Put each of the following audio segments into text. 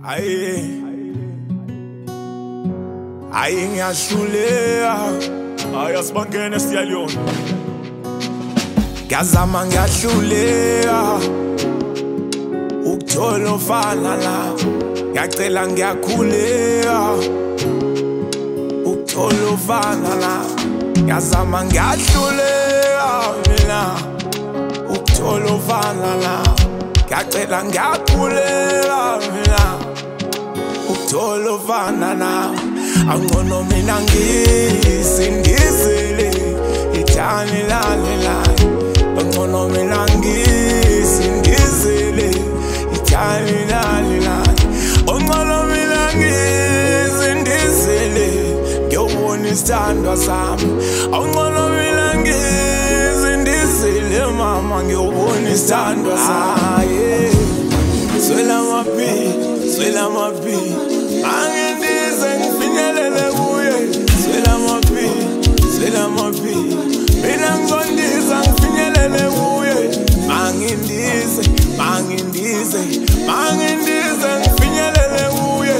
Ayi ngiyashuleka Asibangene siyaliyona ngiyazama ngiyahluleka ukuthola ofana la ngiyacela ngiyakhuleka ukuthola ofana la ngiyazama ngiyahluleka mina ukuthola ofana la ngiyacela ngiyakhuleka mina ukuthola ofana la angcono mina ngisindizile ithani lalela angcono mina ngisindizile ithani lalela angcono mina ngisindizile ngiyobona isithandwa sami angcono mina ngisindizile mama ngiyobona isithandwa sami swela mapi angendize ngifinyelele kuye swela mapi mina ngizondiza ngifinyelele kuye mangindize ngifinyelele kuye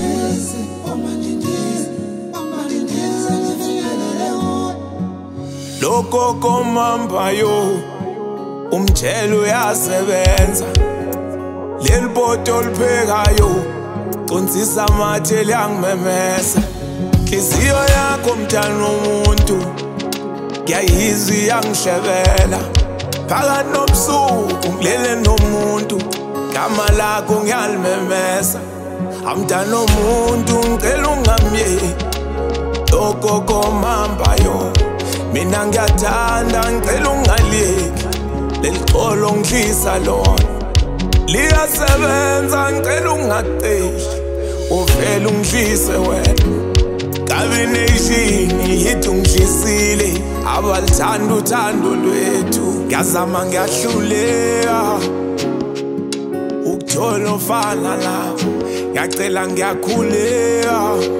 lokho komambayo umjelo uyasebenza leli poto liphekayo qonsisa amathe liyangimemesa inhliziyo yakho mntana womuntu ngiyayizwa iyangishebela phakathi nobusuku ngilele nomuntu igama lakho ngiyalimemesa amntana womuntu ngicela ungamyeki lokho komambayo mina ngiyathanda ngicela ungaliyeki leli xolo ngidlisa lona liyasebenza ngicela ungaqeshi uvela ungidlise wena Combination yithi ungidlisile abalithanda uthando lwethu ngiyazama ngiyahluleka ukuthola ofana la ngiyacela ngiyakhuleka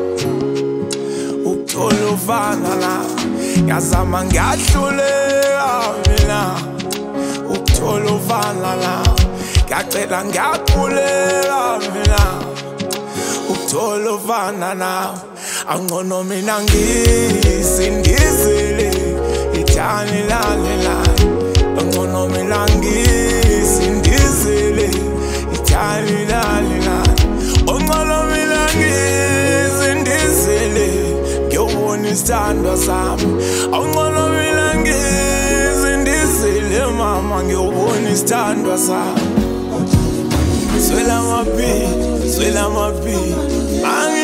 ukuthola ofana la ngiyazama ngiyahluleka mina ukuthola ofana la ngiyacela ngiyakhuleka mina ukuthola ofana nawe angcono mina ngisindizile ithani lalela angcono mina ngisindizile ithani lalela angcono mina ngisindizile ngiyobona isithandwa sami angcono mina ngisindizile mama ngiyobona isithandwa sami swela mapi